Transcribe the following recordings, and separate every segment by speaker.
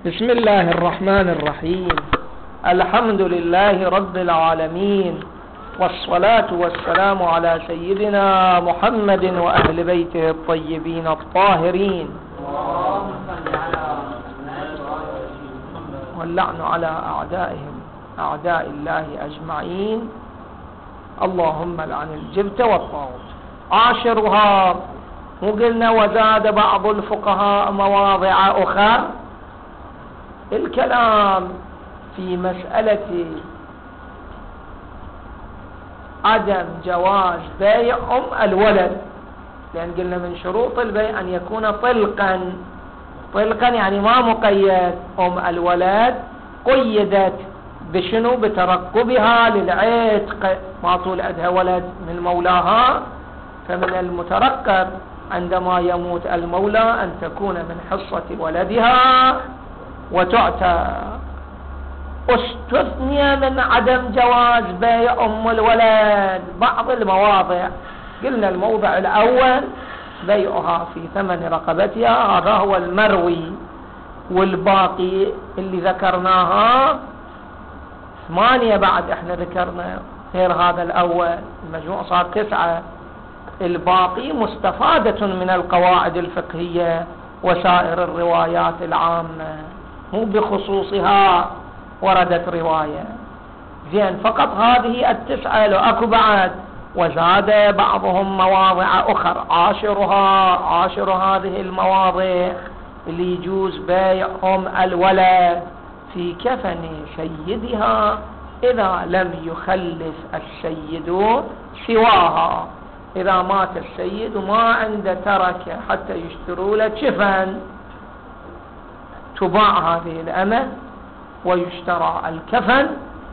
Speaker 1: بسم الله الرحمن الرحيم. الحمد لله رب العالمين، والصلاة والسلام على سيدنا محمد وأهل بيته الطيبين الطاهرين، واللعن على أعدائهم أعداء الله أجمعين. اللهم لعن الجبت والطاغوت. عاشرها، وقلنا وزاد بعض الفقهاء مواضع أخرى الكلام في مسألة عدم جواز بيع الولد، لأن قلنا من شروط البيع أن يكون طلقا يعني ما مقيد. الولد قيدت بشنو؟ بترقبها للعتق، ما طول عندها ولد من مولاها، فمن المترقب عندما يموت المولى أن تكون من حصة ولدها وتعتق. استثني من عدم جواز بيع الولد بعض المواضع. قلنا الموضع الأول بيعها في ثمن رقبتها، هذا هو المروي، والباقي اللي ذكرناها 8 بعد احنا ذكرنا غير هذا الأول، المجموع صار 9. الباقي مستفادة من القواعد الفقهية وسائر الروايات العامة، مو بخصوصها وردت رواية. زين، فقط هذه 9 لو اكو بعد، وزاد بعضهم مواضع أخرى. عاشر هذه المواضع اللي يجوز بيع الولد في كفن سيدها إذا لم يخلف السيد سواها. إذا مات السيد وما عنده تركه حتى يشتروا له كفن، تباع هذه الأمة ويشترى الكفن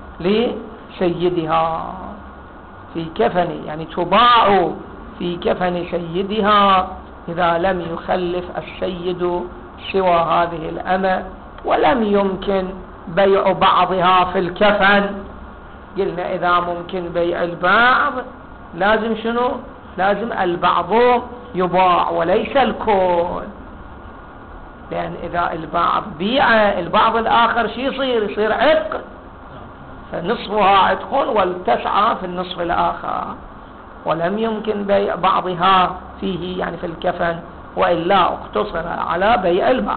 Speaker 1: لسيدها في كفن، يعني تباع في كفن سيدها إذا لم يخلف السيد سوى هذه الأمة، ولم يمكن بيع بعضها في الكفن. قلنا إذا ممكن بيع البعض لازم شنو؟ لازم البعض يباع وليس الكل، لأن إذا البعض بيع البعض الآخر شي يصير عتق، فنصفها عتق والتسعة في النصف الآخر، ولم يمكن بيع بعضها فيه يعني في الكفن، وإلا اقتصر على بيع البعض.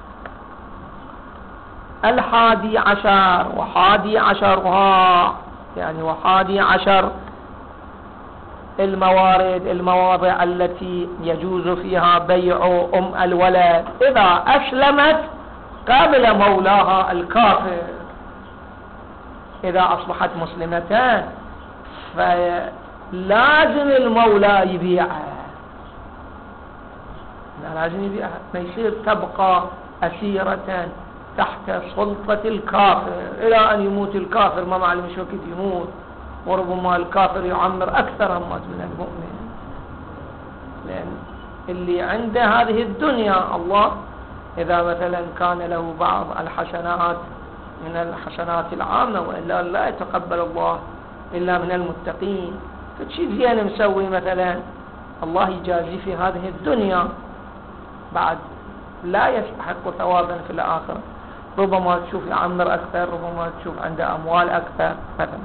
Speaker 1: 11 وحادي عشرها، يعني 11 المواضع التي يجوز فيها بيع الولد إذا أسلمت قبل مولاها الكافر. إذا أصبحت مسلمتان فلازم المولى يبيعها، لازم يبيعها، ما يصير تبقى أسيرة تحت سلطة الكافر إلى أن يموت الكافر، ما معلوم شو وقت يموت، وربما الكافر يعمر أكثر من المؤمن، لأن اللي عنده هذه الدنيا الله إذا مثلا كان له بعض الحسنات من الحسنات العامة، وإلا لا يتقبل الله إلا من المتقين، فشي زين مسوي مثلا الله يجازي في هذه الدنيا، بعد لا يستحق ثوابا في الآخرة، ربما تشوف يعمر أكثر، ربما تشوف عنده أموال أكثر مثلا.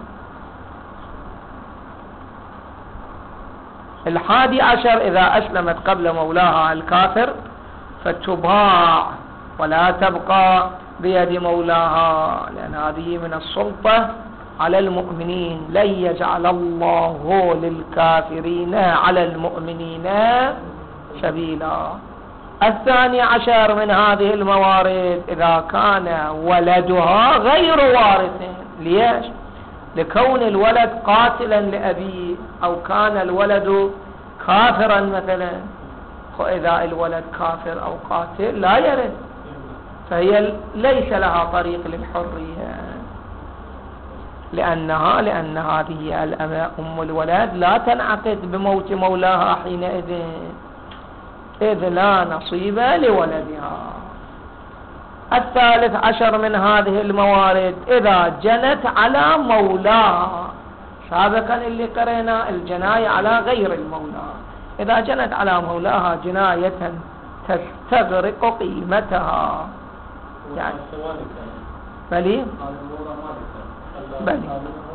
Speaker 1: 11 إذا أسلمت قبل مولاها الكافر فتباع ولا تبقى بيد مولاها، لأن هذه من السلطة على المؤمنين. لن يجعل الله للكافرين على المؤمنين سبيلا. 12 من هذه الموارد إذا كان ولدها غير وارث. ليش؟ لكون الولد قاتلا لأبيه، أو كان الولد كافرا مثلا، فإذا الولد كافر أو قاتل لا يرث، فهي ليس لها طريق للحرية، لأن هذه أم الولد لا تنعقد بموت مولاها حينئذ، إذ لا نصيب لولدها. 13 من هذه الموارد إذا جنت على مولاها، سابقا اللي قرينا الجناية على غير المولى، إذا جنت على مولاها جناية تستغرق قيمتها يعني بلي بلي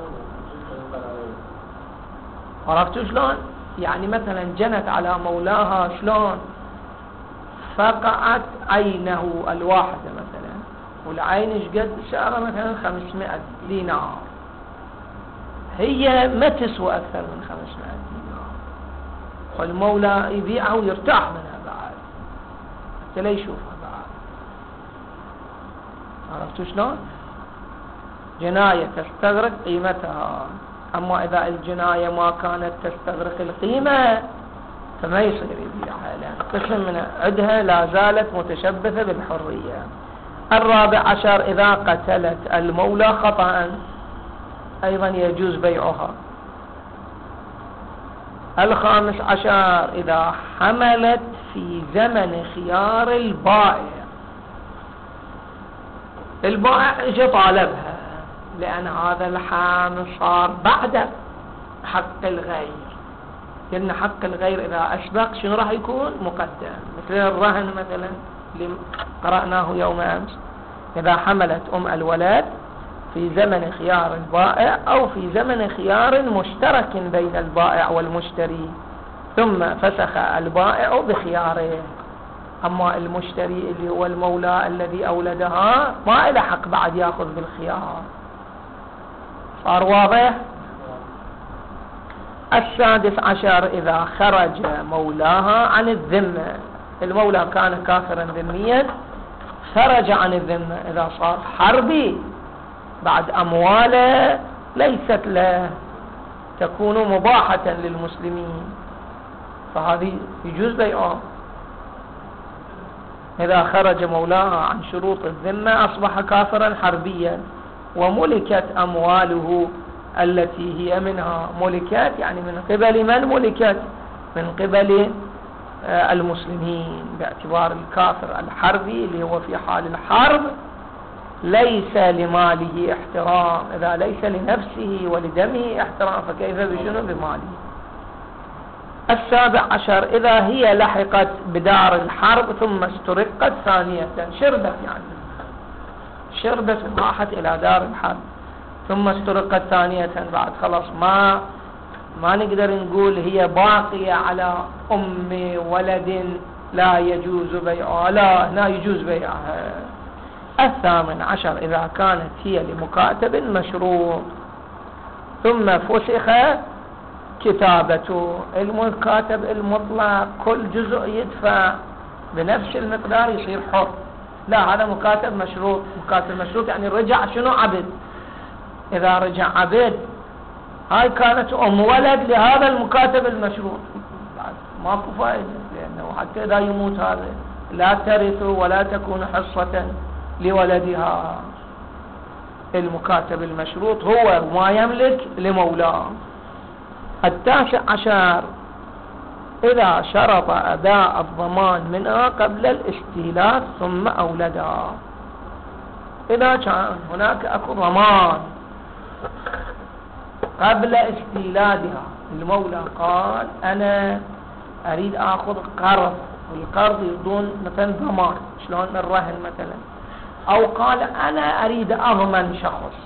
Speaker 1: عرفتوا شلون؟ يعني مثلا جنت على مولاها شلون؟ فقعت عينه الواحدة مثلا، والعين ايش قد سعرها؟ مثلا 500 دينار، هي ما تسوى أكثر من 500 دينار، والمولى يبيعها ويرتاح منها بعد، حتى لا يشوفها بعد. عرفتوا شلون؟ جناية تستغرق قيمتها، أما إذا الجناية ما كانت تستغرق القيمة فما يصير يبيعها، لأن قسم من عدها لا زالت متشبثة بالحرية. الرابع عشر إذا قتلت المولى خطأ أيضا يجوز بيعها. الخامس عشر إذا حملت في زمن خيار البائع، البائع اجى طالبها، لأن هذا الحامل صار بعد حق الغير، لأن حق الغير إذا أسبق شنو راح يكون؟ مقدم، مثل الرهن مثلا اللي قرأناه يوم أمس. إذا حملت الولد في زمن خيار البائع أو في زمن خيار مشترك بين البائع والمشتري، ثم فسخ البائع بخياره، أما المشتري اللي هو المولى الذي أولدها ما له حق بعد يأخذ بالخيار. صار واضح؟ السادس عشر إذا خرج مولاها عن الذمة، المولى كان كافرا ذميا خرج عن الذمة، إذا صار حربي بعد أمواله ليست له، تكون مباحة للمسلمين، فهذه يجوز بيعها. إذا خرج مولاها عن شروط الذمة أصبح كافرا حربيا، وملكت أمواله التي هي منها، ملكت يعني من قبل من ملكت؟ من قبل المسلمين، باعتبار الكافر الحربي اللي هو في حال الحرب ليس لماله احترام، إذا ليس لنفسه ولدمه احترام فكيف بشنو بماله. السابع عشر إذا هي لحقت بدار الحرب ثم استرقت ثانية، شردت يعني شردت راحت إلى دار الحرب ثم استرقت ثانية، بعد خلاص ما نقدر نقول هي باقية على ولد لا يجوز بيعها، لا هنا يجوز بيعها. الثامن عشر إذا كانت هي لمكاتب مشروط ثم فسخ كتابته، المكاتب المطلق كل جزء يدفع بنفس المقدار يصير حر، لا هذا مكاتب مشروط. مكاتب مشروط يعني رجع شنو؟ عبد. إذا رجع عبد هاي كانت ولد لهذا المكاتب المشروط، ماكو فائدة، لأنه حتى إذا يموت هذا لا ترث ولا تكون حصة لولدها. المكاتب المشروط هو ما يملك لمولاه. التاسع عشر إذا شرط أداء الضمان منها قبل الاستيلاء ثم أولدها، إذا كان هناك أكو ضمان قبل استيلادها، المولى قال أنا أريد أخذ قرض، والقرض يضون مثلا ضمان شلون الرهن مثلا، أو قال أنا أريد أضمن شخص،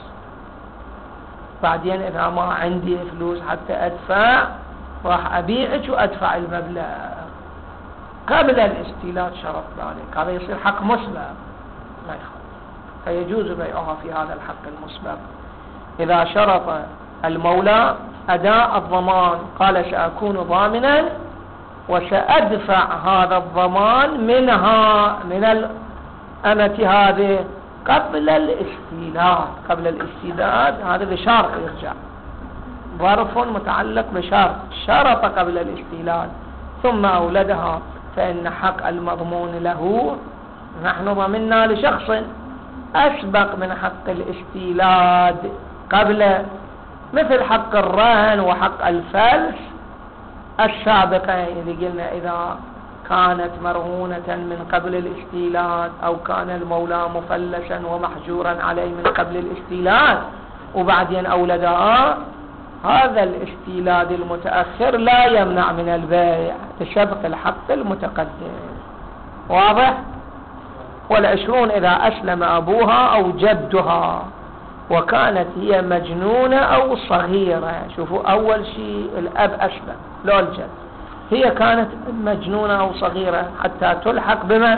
Speaker 1: بعدين إذا ما عندي فلوس حتى أدفع راح أبيعك وأدفع المبلغ، قبل الاستيلاد شرط ذلك، هذا يصير حق مسبق ما يخالف، فيجوز بيعها في هذا الحق المسبق. إذا شرط المولى أداء الضمان قال سأكون ضامنا وسأدفع هذا الضمان منها من الأمة هذه قبل الاستيلاد، قبل الاستيلاد هذا بشرط يرجع، ظرف متعلق بشرط، شرط قبل الاستيلاد ثم أولدها، فإن حق المضمون له، نحن ضمننا لشخص أسبق من حق الاستيلاد قبل، مثل حق الرهن وحق الفلس السابقين اللي قلنا إذا كانت مرهونة من قبل الاستيلاد أو كان المولى مفلسا ومحجورا عليه من قبل الاستيلاد وبعدين أولدها، هذا الاستيلاد المتأخر لا يمنع من البيع لسبق الحق المتقدم. واضح؟ والعشرون إذا أسلم أبوها أو جدها وكانت هي مجنونة أو صغيرة. شوفوا أول شيء الأب أسلم لا الجد، هي كانت مجنونة أو صغيرة حتى تلحق بمن؟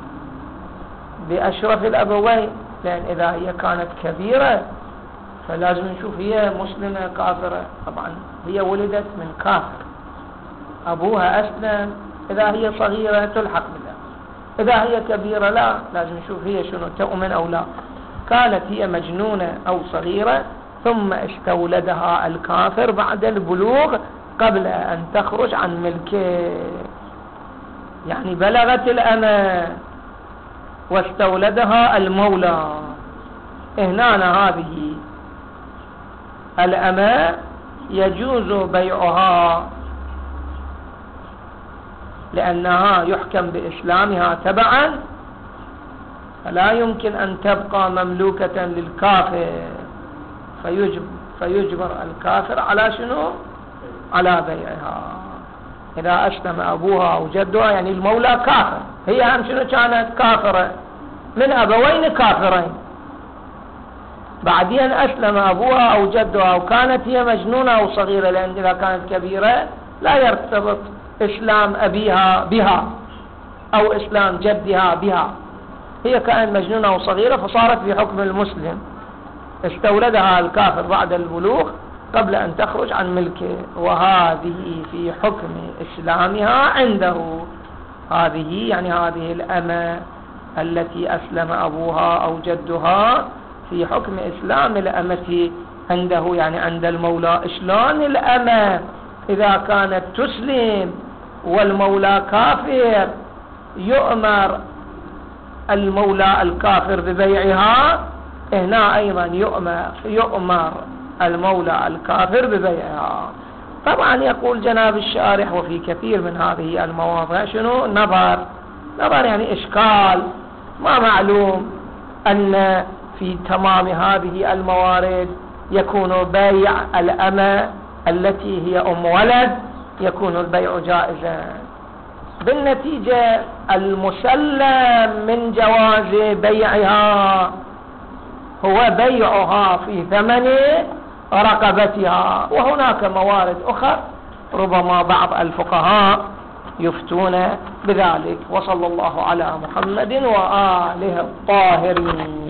Speaker 1: بأشرف الأبوين، لأن إذا هي كانت كبيرة فلازم نشوف هي مسلمة كافرة. طبعا هي ولدت من كافر، أبوها أسلم، إذا هي صغيرة تلحق بالله، إذا هي كبيرة لا، لازم نشوف هي شنو تؤمن أو لا. كانت هي مجنونة أو صغيرة ثم استولدها الكافر بعد البلوغ قبل أن تخرج عن ملكه، يعني بلغت الأمة واستولدها المولى. هنا هذه الأمة يجوز بيعها لأنها يحكم بإسلامها تبعا، فلا يمكن أن تبقى مملوكة للكافر، فيجبر الكافر على شنو؟ على بيعها. إذا أسلم أبوها أو جدها، يعني المولى كافر، هي هم شنو كانت؟ كافرة من أبوين كافرين، بعدين أسلم أبوها أو جدها وكانت هي مجنونة أو صغيرة، لأن إذا كانت كبيرة لا يرتبط إسلام أبيها بها أو إسلام جدها بها، هي كانت مجنونة أو صغيرة فصارت في حكم المسلم، استولدها الكافر بعد البلوغ قبل أن تخرج عن ملكه، وهذه في حكم إسلامها عنده. هذه يعني هذه الأمة التي أسلم أبوها أو جدها في حكم إسلام الأمة عنده، يعني عند المولى. إشلون الأمة إذا كانت تسلم والمولى كافر يؤمر المولى الكافر ببيعها؟ هنا أيضا يؤمر المولى الكافر ببيعها. طبعا يقول جناب الشارح وفي كثير من هذه المواضع شنو؟ نظر يعني إشكال، ما معلوم أن في تمام هذه الموارد يكون بيع الأمة التي هي أم ولد يكون البيع جائزا. بالنتيجة المسلم من جواز بيعها هو بيعها في ثمن رقبتها، وهناك موارد أخرى ربما بعض الفقهاء يفتون بذلك. وصلى الله على محمد وآله الطاهرين.